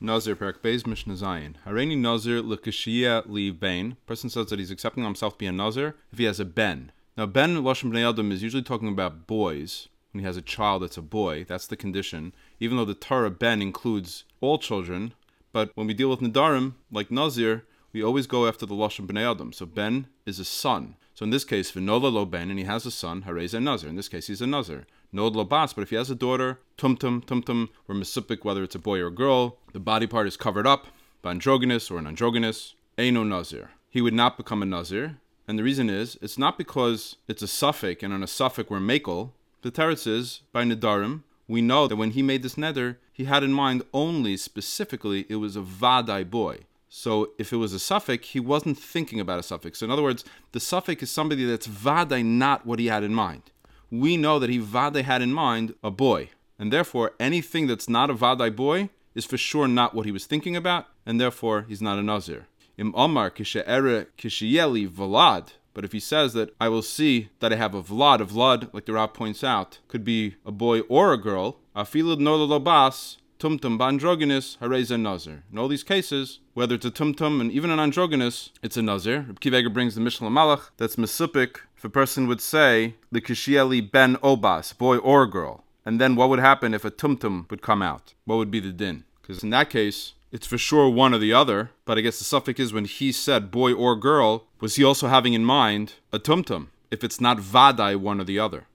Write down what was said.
Nazir, Perak Beis, Mishnah Zayin. Hareini Nazir l'kashiyah li ben. Person says that he's accepting himself to be a Nazir if he has a ben. Now, ben Lashon Bnei Adam is usually talking about boys. When he has a child that's a boy, that's the condition. Even though the Torah ben includes all children, but when we deal with Nedarim, like Nazir, we always go after the Lashon Bnei Adam. So ben is a son. So in this case, v'nola lo ben, and he has a son, harei Nazir. In this case, he's a Nazir. Nod lo bas, but if he has a daughter, tumtum, or mesupik, whether it's a boy or a girl, the body part is covered up by androgynous or an androgynous, eino Nazir. He would not become a Nazir. And the reason is, it's not because it's a suffix, and on a suffix we're makel. The teretz is, by Nedarim, we know that when he made this neder, he had in mind only, specifically, it was a vadai boy. So if it was a suffix, he wasn't thinking about a suffix. So in other words, the suffix is somebody that's vadai not what he had in mind. We know that he vadai had in mind a boy. And therefore, anything that's not a vadai boy is for sure not what he was thinking about, and therefore he's not a Nazir. Im Omar kishe'ere kishiyeli vlad. But if he says that I will see that I have a vlad, like the Rav points out, could be a boy or a girl, afilud nola lobas, tumtum bandrogynous, hareza nazir. In all these cases, whether it's a tumtum and even an androgynous, it's a nazir. Reb Kiva Eger brings the Mishnah Malach that's mesupik if a person would say the kishieli ben obas, boy or girl. And then what would happen if a tumtum would come out? What would be the din? Because in that case, it's for sure one or the other, but I guess the suffix is when he said boy or girl, was he also having in mind a tumtum, if it's not vadai one or the other?